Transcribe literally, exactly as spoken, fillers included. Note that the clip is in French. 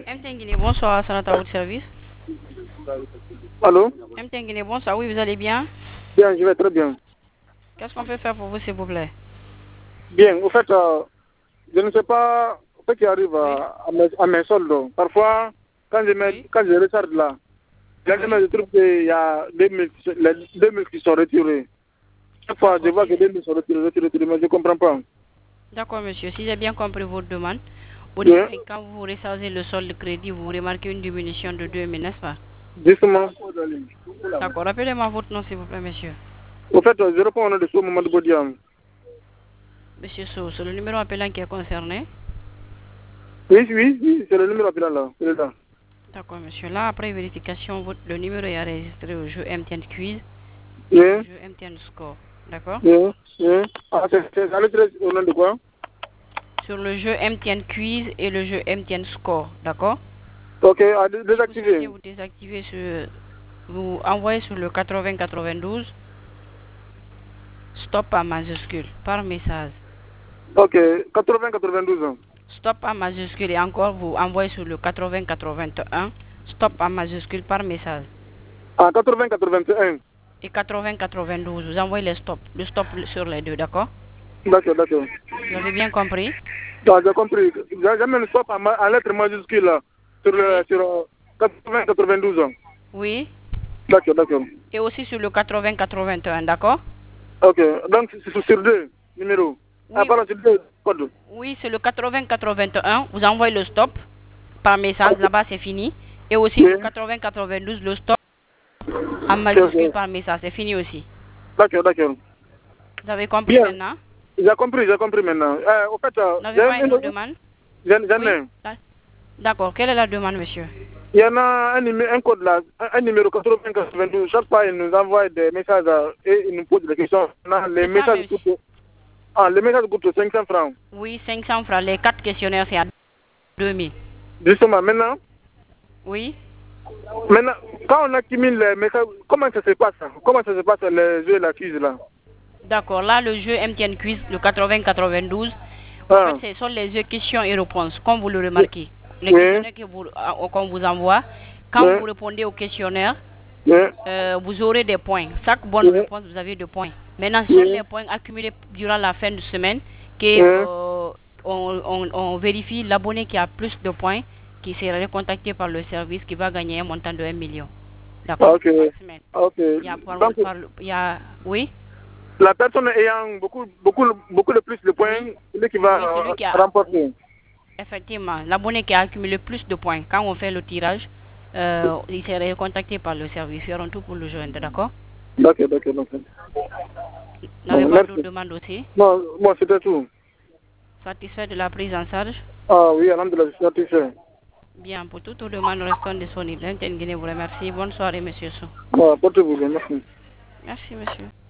M T N Guinée, bonsoir, c'est notre service. Allô? M T N Guinée, bonsoir, oui, vous allez bien? Bien, je vais très bien. Qu'est-ce qu'on peut faire pour vous, s'il vous plaît? Bien, au fait, euh, je ne sais pas ce qui arrive à, à, mes, à mes soldes. Parfois, quand je, mets, Oui. quand je regarde là, Oui. je trouve qu'il y a deux mille, les deux mille qui sont retirés. Chaque fois, je vois que deux mille sont retirés, retirés, retirés, mais je ne comprends pas. D'accord, monsieur. Si j'ai bien compris votre demande, au Bien. début, quand vous rechargez le solde de crédit, vous remarquez une diminution de deux mille, n'est-ce pas? Justement. D'accord. Rappelez-moi votre nom, s'il vous plaît, monsieur. Au fait, je réponds au nom de ce moment de Bodiam. Monsieur Sow, c'est le numéro appelant qui est concerné? Oui, oui, oui, c'est le numéro appelant là. C'est là. D'accord, monsieur. Là, après vérification, votre, le numéro est enregistré au jeu M T N Quiz, Oui. au jeu M T N Score. D'accord? Oui. Oui. Ah, c'est enregistré au nom de quoi? Sur le jeu M T N Quiz et le jeu M T N Score. D'accord? Ok, à Si vous désactiver. souhaitez vous désactiver, sur, vous envoyez sur le quatre-vingts quatre-vingt-douze stop en majuscule par message. Ok, quatre-vingts quatre-vingt-douze. Stop en majuscule et encore vous envoyez sur le quatre-vingts quatre-vingt-un stop en majuscule par message. Ah, quatre-vingts quatre-vingt-un. Et quatre-vingts quatre-vingt-douze, vous envoyez le stop, le stop sur les deux, d'accord? D'accord, d'accord. Vous avez bien compris? Ah, j'ai compris. J'ai mis le stop en, ma- en lettres majuscules là, sur, le, Oui. sur euh, quatre-vingts quatre-vingt-douze. Oui. D'accord, d'accord. Et aussi sur le quatre-vingts quatre-vingt-un, d'accord? Ok, donc c'est sur deux numéros. Ah, Oui. pardon, sur deux codes. Oui, c'est le quatre-vingts quatre-vingt-un, vous envoyez le stop par message, là-bas c'est fini. Et aussi Oui. le quatre-vingts quatre-vingt-douze, le stop en Ok, majuscule ok. par message, c'est fini aussi. D'accord, d'accord. Vous avez compris Bien, maintenant? j'ai compris, j'ai compris maintenant. Euh, au fait, euh, Vous n'avez pas j'ai une autre une- demande? j'en j'en Oui? ai. D'accord, quelle est la demande, monsieur? Il y en a un, numé- un code là, un, un numéro quatre-vingts quatre-vingt-douze. Chaque fois, il nous envoie des messages euh, et il nous pose des questions. Non, les C'est ça, messages monsieur. coûtent, ah, les messages coûtent cinq cents francs. Oui, cinq cents francs. Les quatre questionnaires, c'est à deux mille. Justement, maintenant, Oui? maintenant, quand on accumule les messages, comment ça se passe? Comment ça se passe les jeux et la quiz là? D'accord, là, le jeu M T N Quiz, le quatre-vingts quatre-vingt-douze, en Ah, fait, ce sont les jeux questions et réponses, comme vous le remarquez. Les oui, questionnaires que vous, euh, qu'on vous envoie, quand oui, vous répondez au questionnaire, oui, euh, vous aurez des points. Chaque bonne oui, réponse, vous avez des points. Maintenant, ce sont oui, les points accumulés durant la fin de semaine que oui. euh, on, on- on vérifie l'abonné qui a plus de points, qui sera contacté par le service, qui va gagner un montant de un million. D'accord? Ok, Par semaine. ok. Il y a, par, Donc, par- il y a, oui, la personne ayant beaucoup, beaucoup, beaucoup de plus de points, oui, c'est lui qui va oui, celui euh, qui a, remporter. effectivement, l'abonné qui a accumulé plus de points, quand on fait le tirage, euh, il sera contacté par le service. Ils feront tout pour le joindre, d'accord? D'accord, d'accord, d'accord. Vous n'avez Bon, pas d'autres merci. demandes aussi? Non, bon, c'était tout. Satisfait de la prise en charge? Ah oui, alhamdoulilah, je suis satisfait. Bien, pour toutes les demandes restons disponibles. M T N Guinée vous remercie. Bonne soirée, monsieur Sou. Bon, portez-vous bien, merci. Merci, monsieur.